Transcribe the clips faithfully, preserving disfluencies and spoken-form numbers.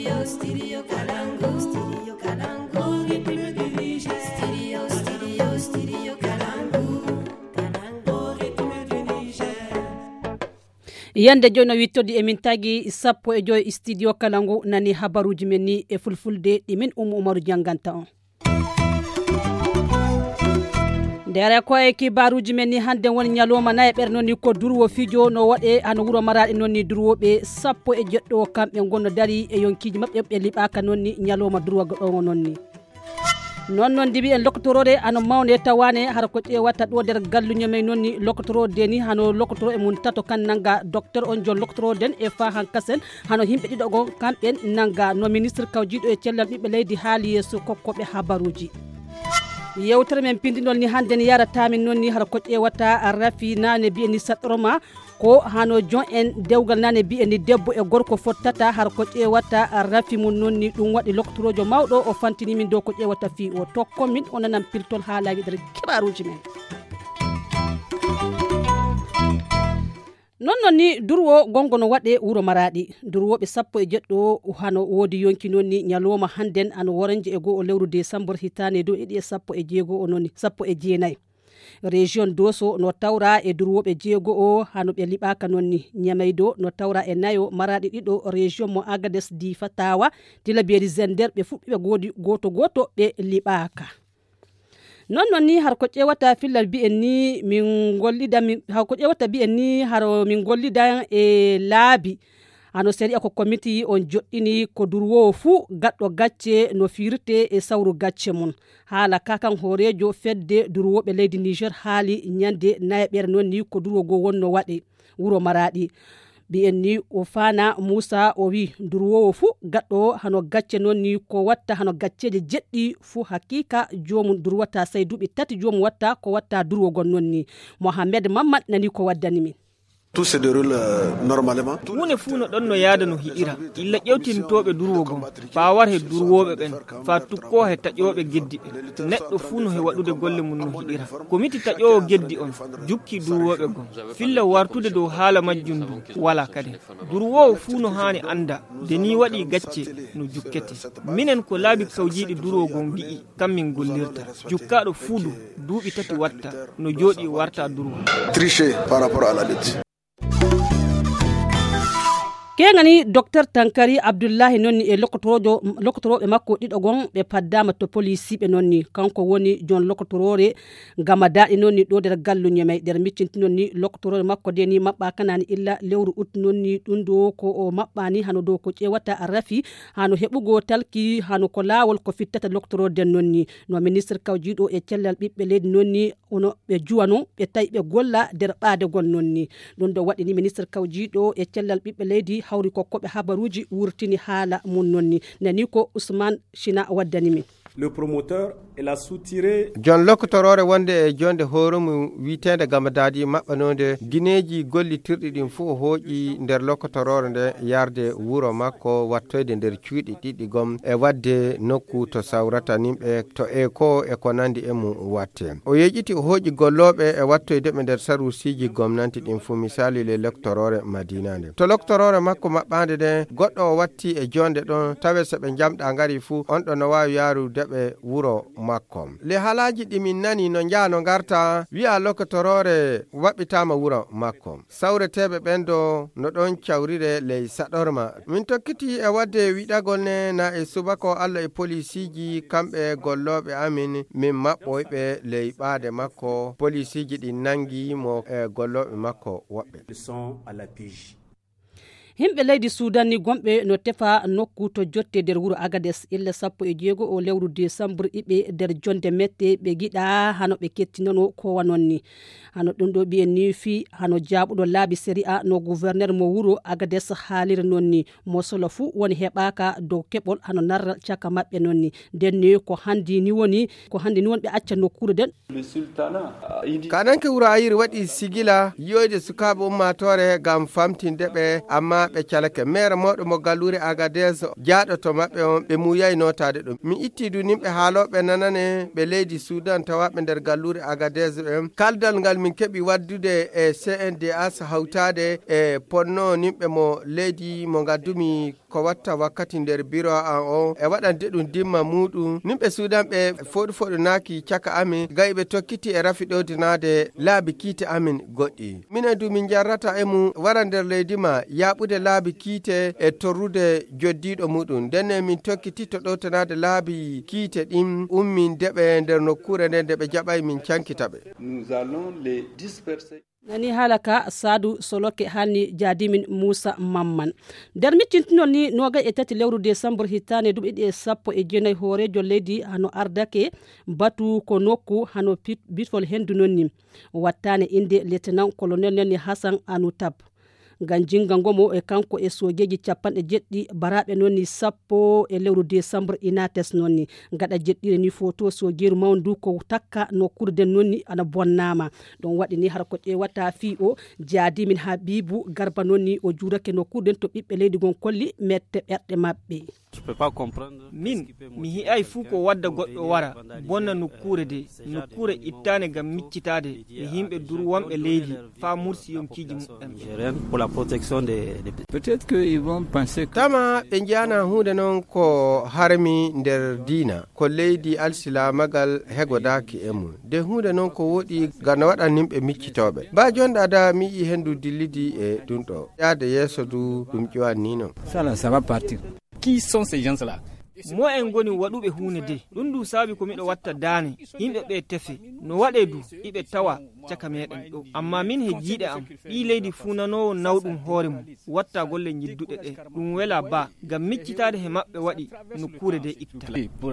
Studio, studio Kalangu, studio Kalangu, studio, studio, studio Kalangu, Kalangu, yande jono wittodi emin tagi sappo e joy studio Kalangu nani habaruji men ni e fulfulde ɗimin Umu Umaru janganta on. Dere ko e kibaruji men ni hande woni nyaloma na e ɓerno ni ko durwo fijo no waɗe hano wuro Maradi non ni durwoɓe sappo e jeddo kamɓe gonno dari e yonkiji mabɓe ɓe liɓaka non ni nyaloma durwoga ɗo non ni non non dibi en loktorode ano mawne tawane har ko ƴewata ɗo der galluño men non ni loktorode ni hano loktoro e mun tato kan nanga docteur on jon loktoroden e fa han kasen hano himɓe ɗiɗo go kamɓen nanga no ministre kawjiɗo e cellal ɓiɓɓe leydi haali yeeso kokkoɓe habaruji. Yewtere men pindinol ni hande ni yarata min non ni har ko ƴewata rafi nane bi ni satroma ko hano jon en dewgal nane bi ni debbo e gorko fottata har ko ƴewata rafi mun non ni ɗum waɗi loktorojo mawɗo o fantini min do ko ƴewata fi o tokko min onanan piltol haalaji der kibaruji men. Non non ni durwo gongo no waɗe wuro Maradi durwoɓe sappo e jeɗɗo hano wodi yonki non ni nyaloma handen ano worenje e go o lewru décembre hitane do e ɗi sappo e jeego o noni sappo e jeenayi région Doso no tawra e durwoɓe jeego o hano ɓe liɓaka non ni Ñamaydo no tawra e nayo Maradi ɗiɗo région mo Agades di Fatawa Tilaberi Zender ɓe fuɓɓiɓe godi goto goto ɓe liɓaka. Non non ni har ko ƴewata fillal bi en ni min gollida min har ko ƴewata bi en ni haro min gollida e laabi ano seri ko committee on joɗɗini ko durwo fu gaddo gacce no firte e sawru gacce mun hala kakan horejo fedde durwoɓe leydi Niger haali nyande nayeɓere non ni ko durwo go wonno waɗe wuro Maradi bi en ni o fana Musa o wi durwowo fu gaddo hano gacce non ni ko watta hano gacceje jeddi fu hakika jomum durwata say dubi tati jomum watta ko watta durwo gon non ni Mohamed Mamad nani ko waddani min. Tout se déroule euh, normalement. Wone fu no ɗon no yaada no hiira illa ƴewtintoɓe durwogon pawar he durwoɓe ɓen fa tukko he taƴoɓe geddi ɓe neɗɗo fu no he waɗude golle mum no hiɗira komiti taƴowo geddi on jukki durwoɓe gon filla wartude dow haala majjum du wala kadi durwowo fu no hani anda de ni waɗi gacce no jukkete minen ko laabi kawjiɗi durwogon mbi'i kammin gollirta jukkaɗo fuudu duuɓi tati watta no jooɗi warta durwo tricher par rapport à la lutte. Kengani docteur Tankari Abdullahi nonni e lokotorojo lokotoroɓe makko ɗiɗo gon ɓe paddama to police ɓe nonni kanko woni jon lokotorore gamadaɗi nonni ɗo der galluñe may der miccinti nonni lokotorore makko de ni mabɓa kanani illa lewru ut nonni ɗum do ko o maɓɓani hano do ko ƴewata rafi hano heɓugo talki hano ko lawol ko fittata lokotorore den nonni no ministre kawjiɗo e cellal ɓiɓɓe leydi nonni ono ɓe juwano ɓe tawi ɓe golla der ɓaade gon nonni ɗum do waɗini ministre kawjiɗo e cellal ɓiɓɓe leydi hawri kokkoɓe habaruji wurtini haala mun nonni nani ko Ousmane China waddani min. Le promoteur il a soutiré John Lokotorore wonde e jonde horumu witende gamadadi mabbanode gineji gollitirdi din fu hooji nder Lokotorore nde yarde wuro makko wattoyde nder cuuɗi ɗiɗi gom e wadde nokku to sawrata nimɓe to e ko e ko nandi e mum watte o yejiti o hooji golloɓe e wattoyde ɓe nder sarusiji gomnanti ɗin fu misali le Lokotorore Madinande to Lokotorore makko maɓɓande de goɗɗo o watti e jonde ɗon tawe so ɓe jamɗa ngari fu on ɗo no wawi yarude ɓe wuro makko le halaji ɗi min nani no jaano garta wi'a Lokotorore waɓɓitama wuro makko sawreteɓe ɓen do no ɗon cawrire ley saɗorma min tokkiti e wadde wiɗagol ne na e subako Allah e polisiji kamɓe golloɓe amin min maɓɓoyɓe ley ɓaade makko polisiji ɗi nangi mo e golloɓe makko woɓɓe himɓe leydi Sudan ni gomɓe no tefa nokku to jotte der wuro Agades ille sappo e jeego o lewru décembre iɓe der jonde mette ɓe giɗa hano ɓe kettinono ko wanon ni hano ɗum ɗo ɓiyen ni fi hano jaaɓuɗo laabi séria no gouverneur mo wuro Agades haaliri non ni mo solo fu woni heɓaka dow keɓol hano narra caka maɓɓe non ni nden ni ko handi ni woni ko handi ni woni ɓe acca nokkure den kaɗanke wuro Ayiri waɗi sigila yiyoyde sukaɓe ummatore gam famtinde ɓe amma amma ɓe calake maire moɗo mo gallure Agadez jaaɗo to maɓɓe on ɓe muyay notade ɗum mi itti du nimɓe haaloɓe nanane ɓe leydi Sudan tawaɓe nder gallure Agadez ɓe kaldal ngal min keɓi waddude e C N D H hawtade e ponno nimɓe mo leydi mo gaddumi ko watta wakkati nder biro an o e waɗande ɗum dimma muɗum nimɓe Sudan ɓe foɗu foɗu naaki caka amin gay ɓe tokkiti e rafiɗodinade laabi kiite amin goɗɗi minen du min jarrata e mum wara nder leydi ma yaɓude laabi kiite e torrude joddiɗo muɗum ndenne min tokkiti to ɗowtanade laabi kiite ɗin ummin deɓe nder nokkure nde nde ɓe jaɓay min cankitaɓe. Nous allons les disperser. nani halaka Sadou Soloke hani jadimin Moussa Mamman der mittintinol ni noga e tati lewru décembre hitane duɓe ɗi e sappo e jeenayi hoorejo leydi hano ardake batu ko nokku hano bitfol hendu nonni wattane inde lieutenant colonel nani Hassan Anoutab ganjinga ngomo e kanko e sojeji capanɗe jeɗɗi baraɓe nonni sappo e lewru décembre inates nonni gaɗa jeɗɗire ni photo sojeru mawndu ko takka no kurden nonni ana bonnama ɗon waɗi ni har ko ƴewata fi o jaadimin Habibou Garba nonni o jurake no kurden to ɓiɓɓe leydi gon kolli mette ɓerɗe maɓɓe. min mi hi'ay fuu ko wadda goɗɗo wara bonna nokkure de nokkure ittane gam miccitade e himɓe durwonɓe leydi fa mursi yonkiji muɗɗam. Peut-être qu'ils vont penser que tama ɓe jiyana hunde noon ko harmi nder diina ko leydi alsilamagal hegodaki e mum de hunde noon ko woɗi gana waɗan nimɓe miccitoɓe ba jonɗa da mi yi hendu dillidi e ɗum ɗo yaade yeeso du ɗum ƴewan ni noon ça là ça va partir. Qui sont ces gens-là? mo en goni waɗuɓe hunde de ɗum du saabi ko miɗo watta dane yimɓe ɓe tefe no waɗe du iɓe tawa caka meɗen ɗo amma min he jiiɗe am ɓi leydi funanowo nawɗum hoore mum watta golle jidduɗe ɗe ɗum wela ba gam miccitade he maɓɓe waɗi nokkure de itta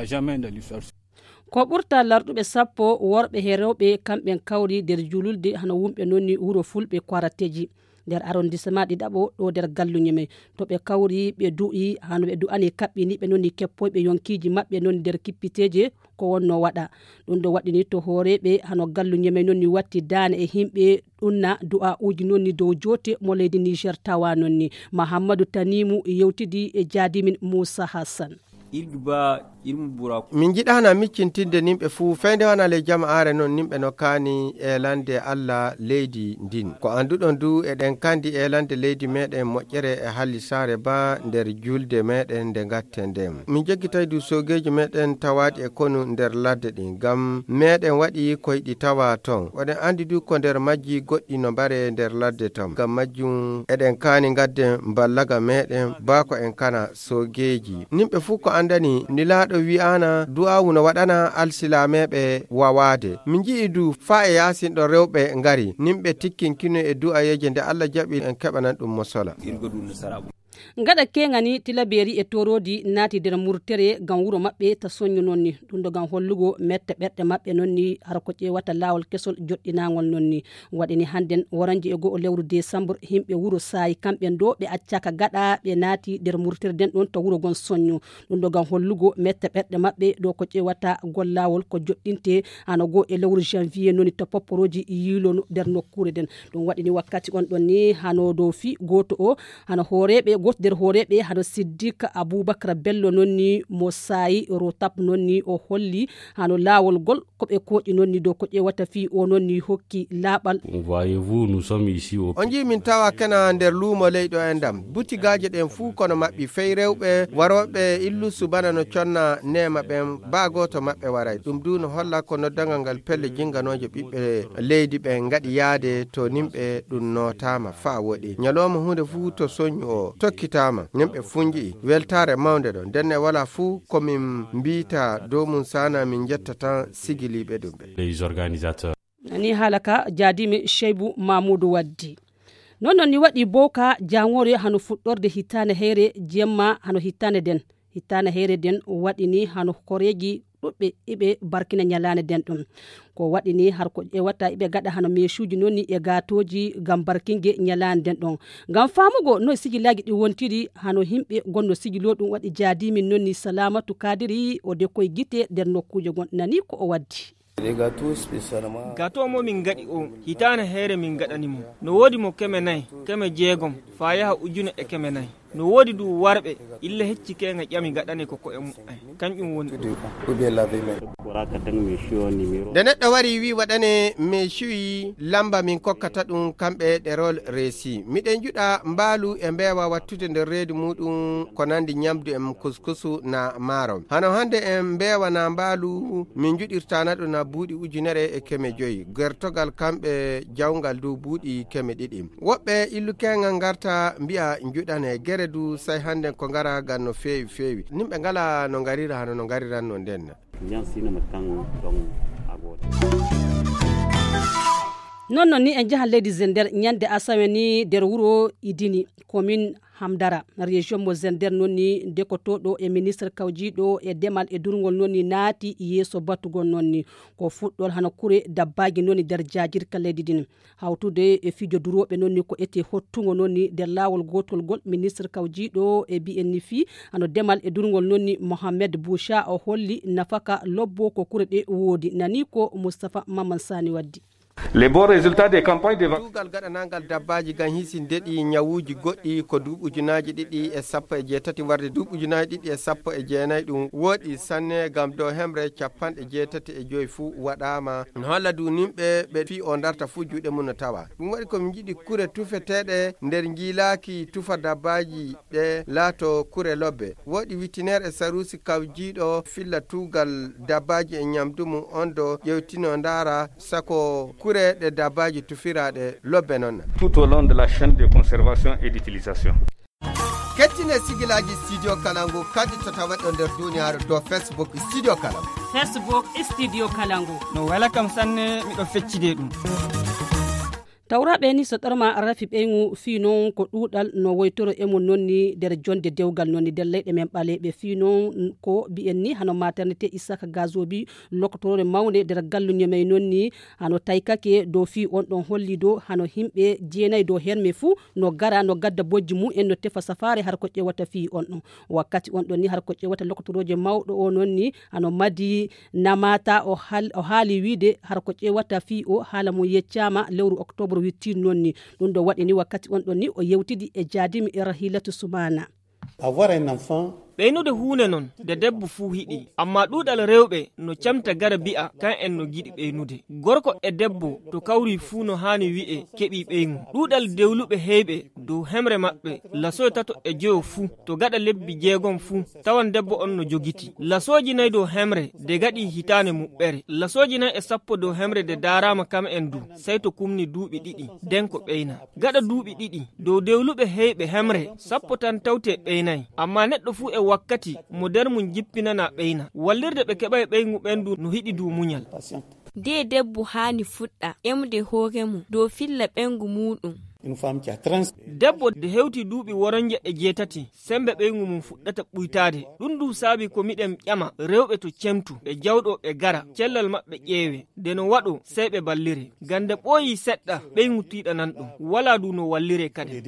ko ɓurta larɗuɓe sappo worɓe he rewɓe kamɓen kawri nder jululde hano wumɓe nonni wuro fulɓe Kwarateji nder arrondissement ɗiɗaɓo ɗo nder galluñeme to ɓe kawri ɓe du'i hano ɓe du'ani kaɓɓini ɓe nonni keppoyɓe yonkiji maɓɓe nonni nder kippiteje ko wonno waɗa ɗum ɗo waɗini to hooreɓe hano galluñeme nonni watti dane e himɓe ɗunna du'a uji nonni dow jote mo leydi Niger tawa nonni Mahamadou Tanimu yewtidi e jaadimin Moussa Hassan. min jiɗana miccintinde nimɓe fuu feyde wana le jama'are noon nimɓe no kaani elande Allah leydi ndin ko anduɗon du eɗen kandi elande leydi meɗen moƴƴere e halli sare ba nder julde meɗen nde gatte ndem min jeggitay du sogeji meɗen tawaɗi e konu nder ladde ɗin gam meɗen waɗi koyɗi tawa ton oɗen andi du ko nder majji goɗɗi no mbare nder ladde ton gam majjum eɗen kaani gadden ballaga meɗen ba ko en kana sogeji nimɓe fuu ko andani nilaɗo wi'ana du'awu no waɗana alsilameɓe wawade min ji'i du fa e yasinɗo rewɓe ngari nimɓe tikkinkino e du'ayeje nde Allah jaɓi en keɓanan ɗum mo sola gaɗa kegani tilaberi e torodi naati nder murtere gam wuro maɓɓe ta soñu nonni ɗum ɗo gam hollugo mette ɓerɗe maɓɓe nonni hara ko ƴewata lawol kesol joɗɗinagol nonni waɗini hannden woranji e goho lewru décembre himɓe wuro saayi kamɓen ɗo ɓe accaka gaɗa ɓe naati nder murtere nden ɗon to wuro gon soñu ɗum ɗo gam hollugo mette ɓerɗe maɓɓe ɗo ko ƴewata gollawol ko joɗɗinte hano go e lewru janvier noni to popporoji yilonu nder nokkure den ɗum waɗini wakkati on ɗon ni hano dow fi goto o hano hooreɓe goto nder hooreɓe hano Siddika Aboubacar Bello nonni mo sayi rotap nonni o holli hano lawol gol koɓe koƴi nonni dow ko ƴewata fi o nonni hokki laaɓal. Voyez-vous, nous sommes ici au on jii min tawa kena nder luumo leyɗo e ndam butigaje ɗen fuu kono maɓɓi fey rewɓe waroɓe illu subana no conna nema ɓen ba goto maɓɓe waray ɗum du no holla ko noddagal ngal pelle jinganoje ɓiɓɓe leydi ɓen gaɗi yaade to nimɓe ɗum notama fa woɗi ñalowma hunde fuu to soñu o tokkitama nimɓe funji weltare mawde ɗo ndenne wala fuu komin mbita dow mum sana min jetta tan sigiliɓe ɗum ɓe les organisateurs ni halaka jaadimi Cheibou Mamoudou waddi non non ni waɗi boka jangore hano fuɗɗorde hitane heyre jemma hano hitane den hitane heyre den waɗini hano koreji ɗuɓɓe iɓe barkina ñalane den ɗum ko waɗini har ko ƴewata iɓe gaɗa hano mesuji nonni e gatoji gam barkingue ñalane den ɗon gam famugo no sigilaji ɗi wontiri hano himɓe gonno sigilo ɗum waɗi jaadimin nonni Salamatu Kadiri o de koye guite nder nokkuje gon nani ko o waddi. gato mo min gadi o hitana here min gadani mo no wodi mo keme nay keme jeegom fa yaha ujune e keme nay no wodi du warbe illa hecci kenga ƴami gadane ko ko e mu kanjum woni de neɗɗo wari wi waɗane me shuyi lamba min kokkata ɗum kamɓe ɗerol reesi miɗen juɗa mbaalu e mbewa wattude nder reedu muɗum ko nandi ñamdu em kuskusu na maaro hano hande en mbewana mbaalu min juɗirtana ɗum na buuɗi ujunere e keme joyi gertogal kamɓe jawgal du buuɗi keme ɗiɗi woɓɓe illu kengal garta mbiya juɗane gere du say hande ko ngara gan no feewi feewi nimɓe ngala no garira hano no gariranno ndenna non non ni en jahan leydi Zender ñande asawe ni nder wuro Idini commune Hamdara région mo Zender nonni dekotoɗo e ministre kawjiɗo e demal e durgol nonni naati yeeso battugol nonni ko fuɗɗol hana kure dabbaji nonni nder jajirka leydi din hawtude e fijo duroɓe nonni ko ete hottugo nonni nder lawol gotol gol ministre kawjiɗo e bi en fi hano demal e durgol nonni Mohamed Boucha o holli nafaka lobbo ko kure ɗe woodi nani ko Moustapha Maman Sani waddi. Les bons résultats des campagnes de vaccination gaɗanangal dabbaji gan hisindeɗi ñawuji goɗɗi ko duuɓujunaji ɗiɗi e sappo e jeetati warde duuɓujunaji ɗiɗi e sappo e jeenayyi ɗum woɗi sanne gam dow hemre capanɗe jeetati e joyi fuu waɗama no holla du nimɓe ɓe fi o darta fuu juuɗe mum no tawa ɗum waɗi komin jiiɗi kure tufeteɗe nder jiilaki tufa dabbaji ɓe laato kure lobbe woɗi witinere e sarusi kawjiɗo filla tugal dabbaji e ñamdu mum on do ƴewtino ndara sako kure de dabaji tufiraɗe lobbe non tout au long de la chaîne de conservation et d'utilisation. kettine sigilaji studio kalangu kadi tatawa ɗo nder duniyaru do Facebook studio kalangu Facebook studio kalangu no wala kam sanne miɗo feccide ɗum tawraɓe ni so ɗorma rafi ɓeygu fi noon ko ɗuɗal no woytoro emon nonni nder jonde dewgal nonni nder leyɗe men ɓaleɓe fi noon ko mbiyen ni hano maternité Isaka Gazobi lokotore mawde nder galluñomey nonni hano taykake dow fi on ɗon holli dow hano himɓe jeenayyi dow herme fuu no gara no gadda bojji mum en no tefa safare har ko ƴewata fi on ɗon wakkati on ɗon ni har ko ƴewata lokotoroje mawɗo o nonni hano madi namata o haali wiide har ko ƴewata fi o haala mum yeccama lewru octobre wittin nonni ɗum ɗo waɗi ni wakkati on ɗon ni o yewtidi e jaadimi e Rahilatu Soumana. Avoir un enfant ɓeynude huune non de debbo fuu hiɗi amma ɗuɗal rewɓe no camta gara bi'a kan en no giɗi ɓeynude gorko e debbo to kawri fuu no hani wi'e keɓi ɓeygu ɗuɗal dewluɓe heyɓe dow hemre maɓɓe lasoye tato e joyo fuu to gaɗa lebbi jeegom fuu tawan debbo on no jogiti lasoji nayi dow hemre de gaɗi hitane muɓɓere lasoji nayi e sappo dow hemre de darama kam en du sey to kumni duuɓi ɗiɗi nden ko ɓeyna gaɗa duuɓi ɗiɗi dow dewluɓe heyɓe hemre sappo tan tawte ɓeynayi amma neɗɗo fuu e wakkati mo nder mum jippinana ɓeyna wallirde ɓe keɓa e ɓeygu ɓendu no hiɗi du muñal de debbo hani fuɗɗa emde hoore mum dow filla ɓengu muɗum une femme qui a trente debbo de hewti duuɓi woronje e jeetati sembe ɓeygu mum fuɗɗata ɓuytade ɗum du saabi ko miɗen ƴama rewɓe to cemtu ɓe jawɗo ɓe gara cellal maɓɓe ƴeewe nde no waɗo sey ɓe ballire gande ɓooyi seɗɗa ɓeygu tiiɗanan ɗum wala du no wallire kadi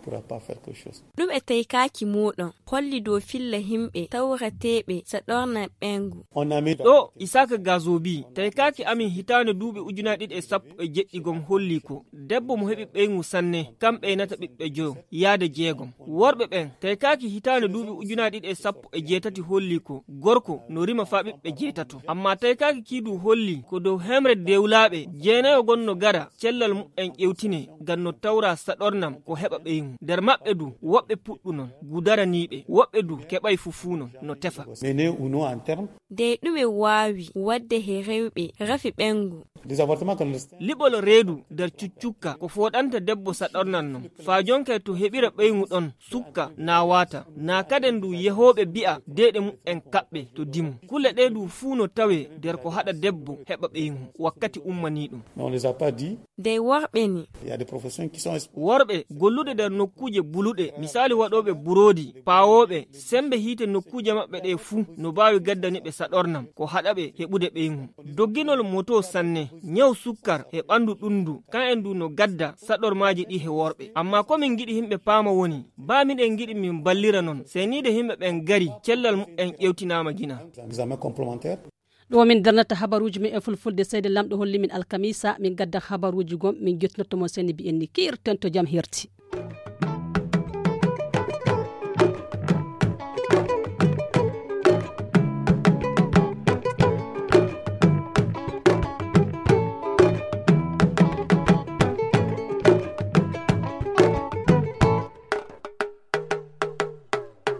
ɗum e taykaki muɗon holli dow filla himɓe tawrateɓe sa ɗorna ɓengu ɗo Isaka Gazobi taykaki amin hitande duuɓi ujunaje ɗiɗi e sappo e jeɗɗigom holli ko debbo mo heɓi ɓeygu sanne kam ɓeynata ɓiɓɓe joyo yaade jeegom worɓe ɓen taykaki hitande duuɓi ujunaje ɗiɗi e sappo e jeetati holli ko gorko no rima fa ɓiɓɓe jeetato amma taykaki kiidu holli ko dow hemre dewlaɓe jeenayo gonno gara cellal mu'en ƴewtine ngam no tawra saɗornam ko heɓa ɓeygu nder maɓɓe du woɓɓe puɗɗu non gudaraniɓe woɓɓe du keɓay fufu non no tefa de ɗume wawi wadde he rewɓe rafi ɓengu liɓol reedu nder cuccukka ko foɗanta debbo saɗornan non fa jonke to heɓira ɓeygu ɗon sukka na wata na kaden du yehoɓe bi'a deɗe mu'en kaɓɓe to dimu kule ɗe du fuu no tawe nder ko haɗa debbo heɓa ɓeygu wakkati ummani ɗum de worɓe ni worɓe gollude nder nokkuje buluɗe misali waɗoɓe burodi pawoɓe sembe hiite nokkuje maɓɓe ɗe fuu no bawi gaddani ɓe saɗornam ko haɗaɓe heɓude ɓeygu dogginol moto sanne nyaw sukkar e ɓandu ɗundu kan en du no gadda saɗormaji ɗi he worɓe amma komin giɗi himɓe paama woni bamiɗen giɗi min ballira non senide himɓe ɓen gari cellal mu'en ƴewtinama gina ɗo min darnata habaruji min e fulfulde seyde lamɗo holli min alkamisa min gadda habaruji gom min guetnottomo seni mbiyen ni kirten to jaam herti.